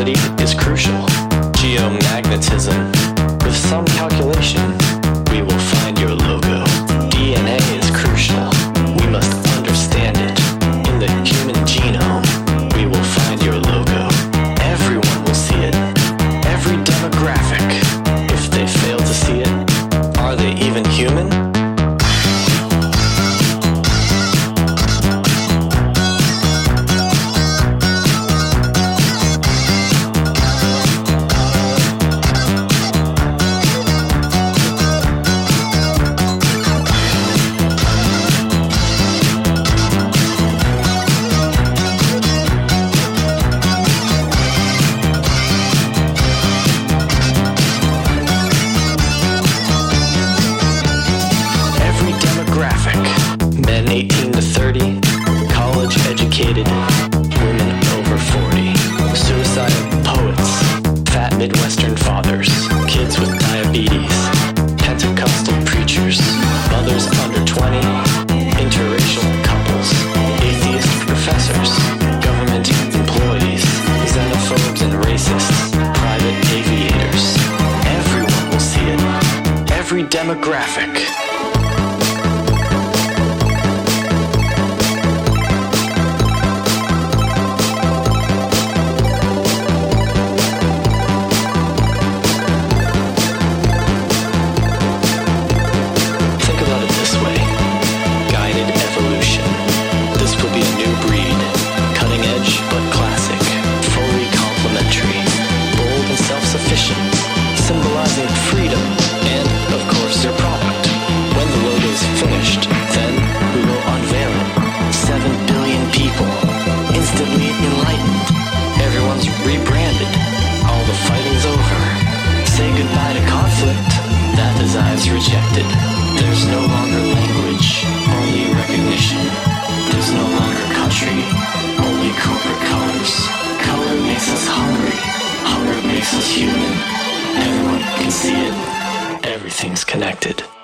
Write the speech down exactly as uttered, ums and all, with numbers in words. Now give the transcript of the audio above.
Gravity is crucial. Geomagnetism. With some calculation, we will find your logo. D N A is crucial. We must understand it. In the human genome, we will find your logo. Everyone will see it. Every demographic. If they fail to see it, are they even human? Men eighteen to thirty, college educated, women over forty, suicidal poets, fat Midwestern fathers, kids with diabetes, Pentecostal preachers, mothers under twenty, interracial couples, atheist professors, government employees, xenophobes and racists, private aviators. Everyone will see it. Every demographic. Symbolizing freedom and, of course, their product. When the logo is finished, then we will unveil it. Seven billion people, instantly enlightened. Everyone's rebranded. All the fighting's over. Say goodbye to conflict. That desire's rejected. There's no longer language, only recognition. There's no longer country, only corporate colors. Color makes us hungry. Hunger makes us human. Everyone can see it. Everything's connected.